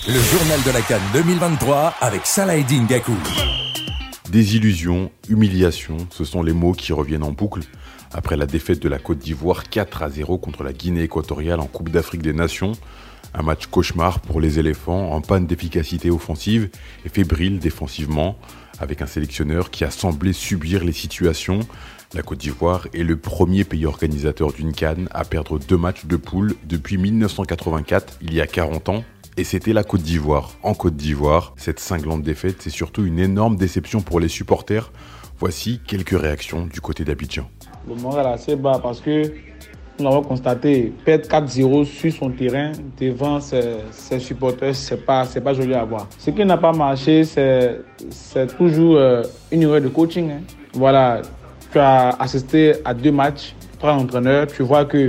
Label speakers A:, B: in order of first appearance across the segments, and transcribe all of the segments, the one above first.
A: Le journal de la CAN 2023 avec Salahedine Gakou.
B: Désillusion, humiliation, ce sont les mots qui reviennent en boucle après la défaite de la Côte d'Ivoire 4-0 contre la Guinée équatoriale en Coupe d'Afrique des Nations. Un match cauchemar pour les éléphants, en panne d'efficacité offensive et fébrile défensivement, avec un sélectionneur qui a semblé subir les situations. La Côte d'Ivoire est le premier pays organisateur d'une CAN à perdre 2 matchs de poule depuis 1984, il y a 40 ans. Et c'était la Côte d'Ivoire. En Côte d'Ivoire, cette cinglante défaite, c'est surtout une énorme déception pour les supporters. Voici quelques réactions du côté d'Abidjan.
C: Le moral est assez bas parce que nous avons constaté perdre 4-0 sur son terrain devant ses supporters, c'est pas joli à voir. Ce qui n'a pas marché, c'est toujours une erreur de coaching. Voilà, tu as assisté à 2 matchs, 3 entraîneurs, tu vois que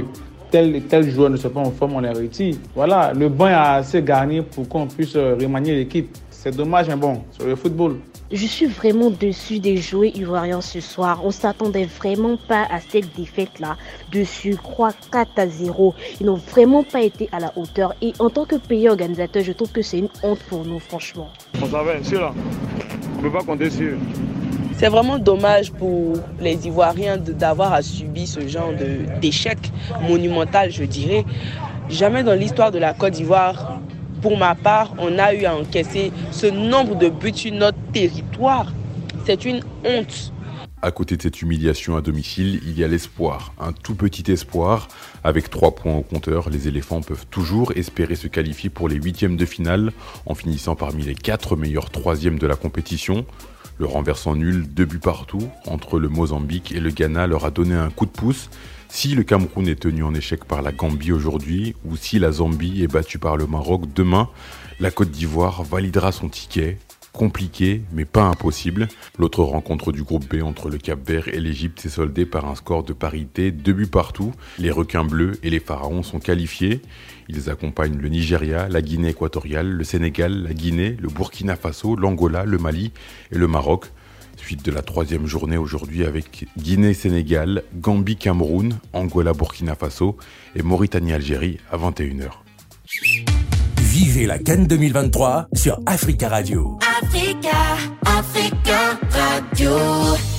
C: tel joueur ne se pas en forme, on les retire. Voilà, le banc est assez garni pour qu'on puisse remanier l'équipe. C'est dommage, mais bon, c'est le football.
D: Je suis vraiment déçu des joueurs ivoiriens ce soir. On ne s'attendait vraiment pas à cette défaite-là. De surcroît 4-0. Ils n'ont vraiment pas été à la hauteur. Et en tant que pays organisateur, je trouve que c'est une honte pour nous, franchement.
C: On savait, c'est là. On ne peut pas compter sur.
E: C'est vraiment dommage pour les Ivoiriens d'avoir à subir ce genre d'échec monumental, je dirais. Jamais dans l'histoire de la Côte d'Ivoire, pour ma part, on a eu à encaisser ce nombre de buts sur notre territoire. C'est une honte.
B: À côté de cette humiliation à domicile, il y a l'espoir, un tout petit espoir. Avec 3 points au compteur, les éléphants peuvent toujours espérer se qualifier pour les 8e de finale, en finissant parmi les 4 meilleurs 3e de la compétition. Le renversant nul, 2 buts partout, entre le Mozambique et le Ghana leur a donné un coup de pouce. Si le Cameroun est tenu en échec par la Gambie aujourd'hui, ou si la Zambie est battue par le Maroc demain, la Côte d'Ivoire validera son ticket. Compliqué, mais pas impossible. L'autre rencontre du groupe B entre le Cap-Vert et l'Égypte s'est soldée par un score de parité, 2 buts partout. Les requins bleus et les pharaons sont qualifiés. Ils accompagnent le Nigeria, la Guinée équatoriale, le Sénégal, la Guinée, le Burkina Faso, l'Angola, le Mali et le Maroc. Suite de la 3e journée aujourd'hui avec Guinée-Sénégal, Gambie-Cameroun, Angola-Burkina Faso et Mauritanie-Algérie à 21h.
A: Vivez la CAN 2023 sur Africa Radio.
F: Africa Radio.